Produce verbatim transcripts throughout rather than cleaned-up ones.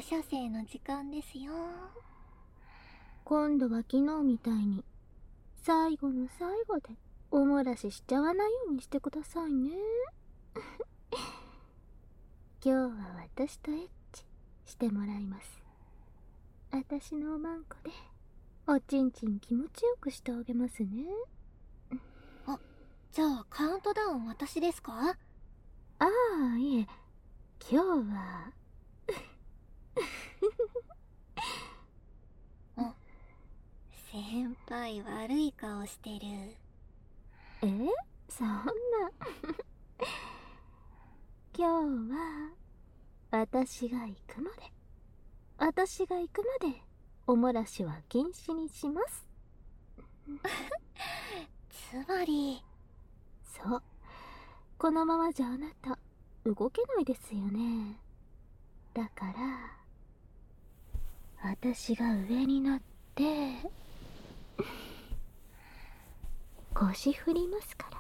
射精の時間ですよ。 今度は昨日みたいに最後の最後でお漏らししちゃわないようにしてくださいね。今日は私とエッチしてもらいます。私のおまんこでおちんちん気持ちよくしてあげますね。 あ、じゃあカウントダウン私ですか？ ああ、いえ、今日はあ、先輩悪い顔してる。 え、そんな今日は私が行くまで私が行くまでお漏らしは禁止にします。 つまり、 そう、このままじゃあなた動けないですよね。だから私が上になって腰振りますから。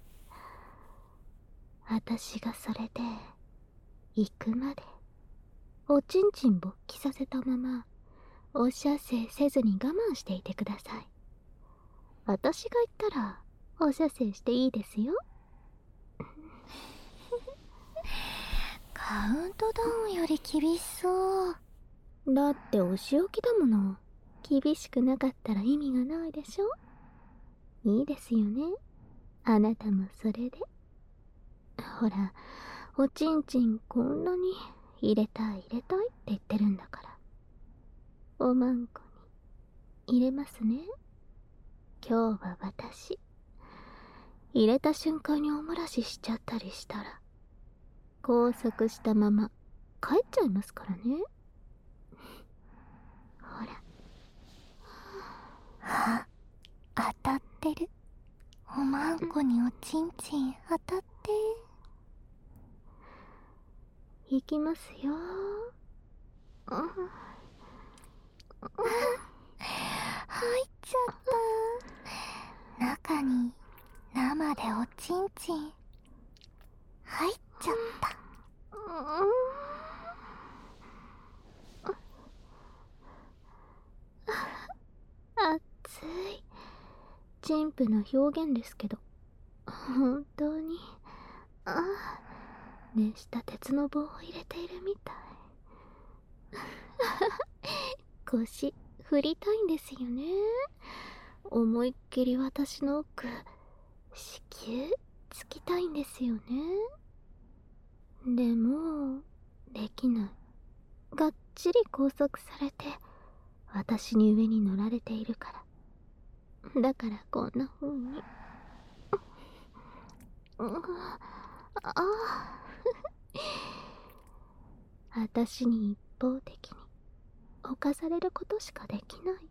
私がそれで行くまでおちんちん勃起させたままお射精せずに我慢していてください。私が言ったらお射精していいですよ。 カウントダウンより厳しそう。 だってお仕置きだもの。厳しくなかったら意味がないでしょ。いいですよね、あなたもそれで。ほら、おちんちんこんなに入れたい入れたいって言ってるんだから、おまんこに入れますね。今日は私入れた瞬間にお漏らししちゃったりしたら拘束したまま帰っちゃいますからね。ほら、 あ、当たってる。おまんこにおちんちん当たって。 いきますよ。 入っちゃった。中に生でおちんちん入っちゃった。 熱い陳腐な表現ですけど、本当にあ熱した鉄の棒を入れているみたい。腰振りたいんですよね。思いっきり私の奥子宮つきたいんですよね。でもできない。がっちり拘束されて私に上に乗られているから。だからこんな風にああ私に一方的に侵されることしかできない。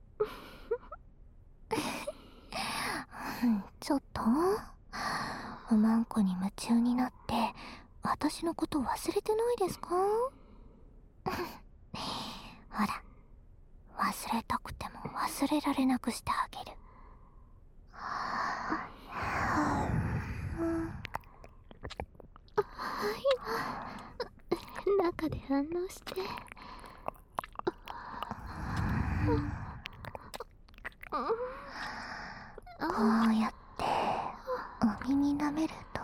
ちょっとおまんこに夢中になって私のこと忘れてないですか？ほら、忘れたくても忘れられなくしてあげる。 中で反応してこうやってお耳舐めると、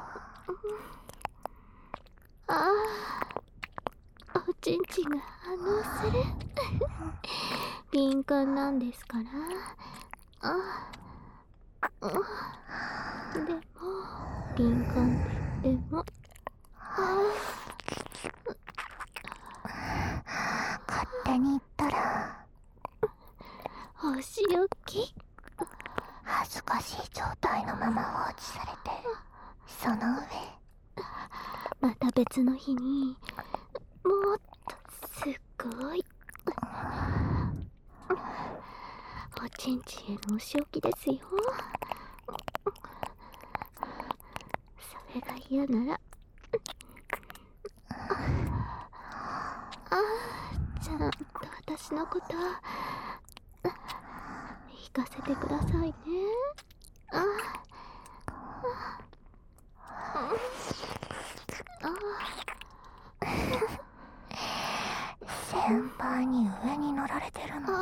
ああ、おちんちんが反応する。敏感なんですから。ああ、でも敏感って言っても勝手に言ったらお仕置き。 恥ずかしい状態のまま放置されて、その上また別の日にもっとすっごいおちんちんへのお仕置きですよ。それが嫌ならああ、ちゃんと私のこと聞かせてくださいね。あああ先に上に乗られてるの。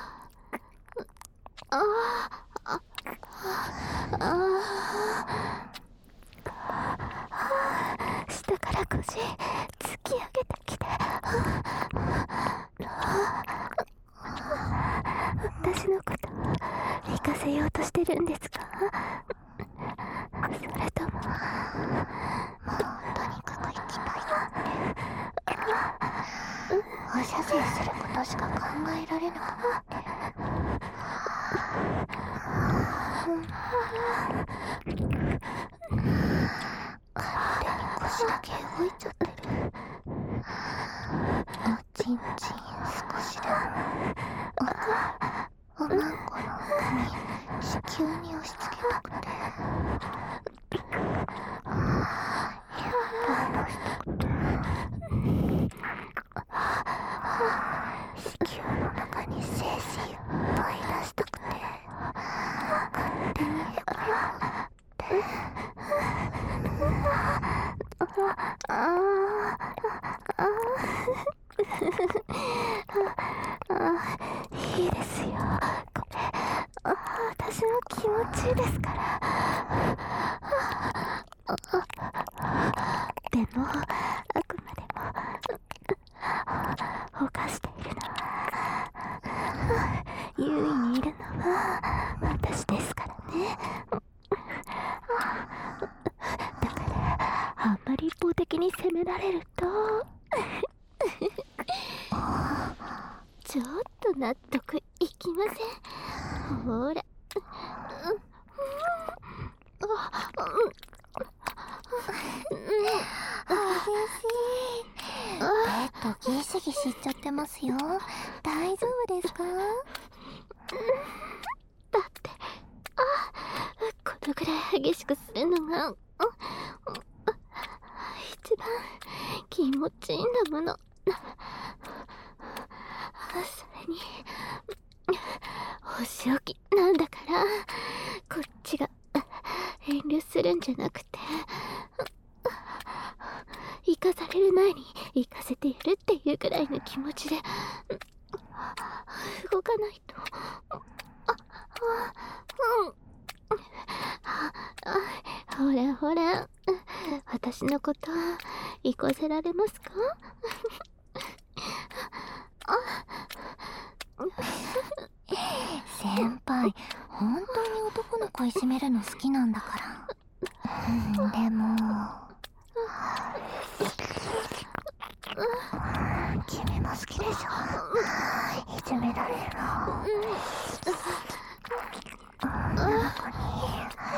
ああああ下から腰突き上げてきて、私のこと行かせようとしてるんですか？それとも、もうとにかく行きたいっておしゃべりすることしか考えられなくなって、勝手に腰だけ動いちゃってる。おちんちん少しでもおまんこの奥に子宮に押し付けたくて、いっぱい出したくて、子宮の中に精子いっぱい出したくて、勝手にへこむって。 あああいいですよ、これ。あ私も気持ちいいですから。でもあくまでもほかしているのは、優位にいるのは私ですからね。だからあんまり一方的に責められるとちょっと納得いきません。ほら、 ペットギシギシいっちゃってますよ。大丈夫ですか？ だってこのぐらい激しくするのが一番気持ちいいんだもの。それにお仕置きなんだから、こっちが遠慮するんじゃなくて、行かされる前に行かせてやるっていうくらいの気持ちで動かないと。ほらほら、私のこと行かせられますか？ 先輩、本当に男の子いじめるの好きなんだから。うん、でも君も好きでしょ、いじめられるの。女の子に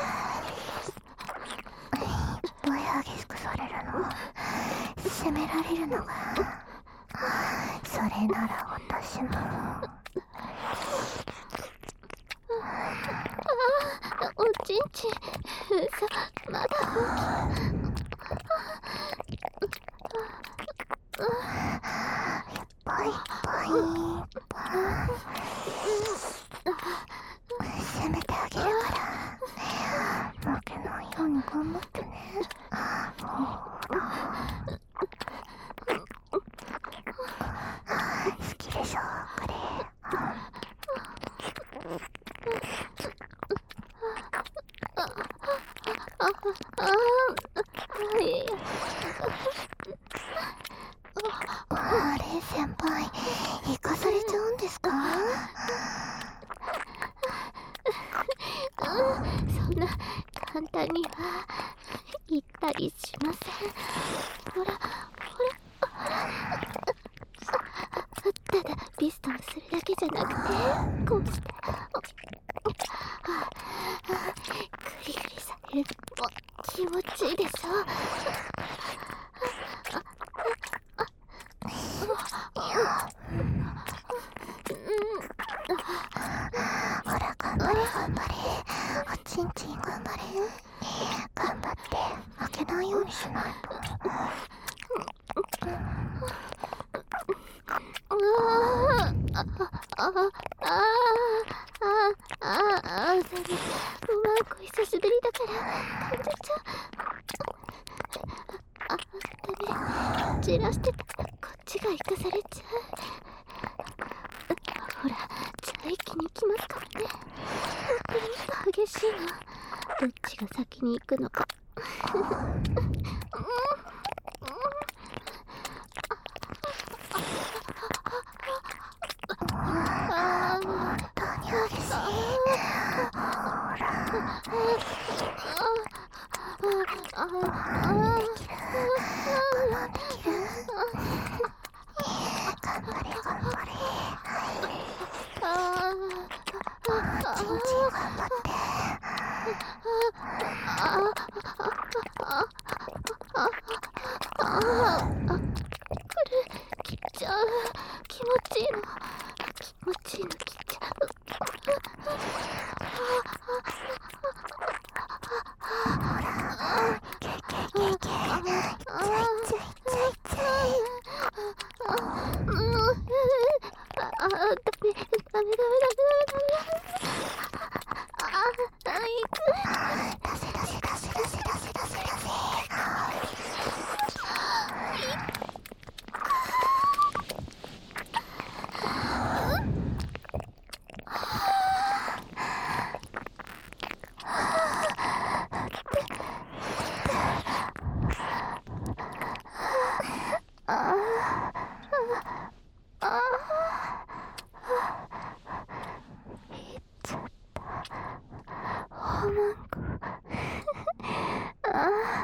いっぱい激しくされるの、責められるのが、それなら私も。 おちんちん、嘘、まだ大きい。 いっぱいいっぱいいっぱい責めてあげるから負けないように頑張ってね。好きでしょこれ。あれ先輩、生かされちゃうんですか？ そんな簡単には言ったりしません。ほらほら、ただピストンするだけじゃなくて、こうしてグリグリされるの気持ちいいでしょ。 ほら頑張れ頑張れ、おちんちん頑張れ、頑張って負けないようにしないと。 あああああああ、でもうまく久しぶりだから感じちゃう。あ、ダメ、じらしてたこっちが生かされちゃう。 一気に行きますからね。本当に激しいな。どっちが先に行くのか。気持ちいいの気持ちいいの切っちゃう。あ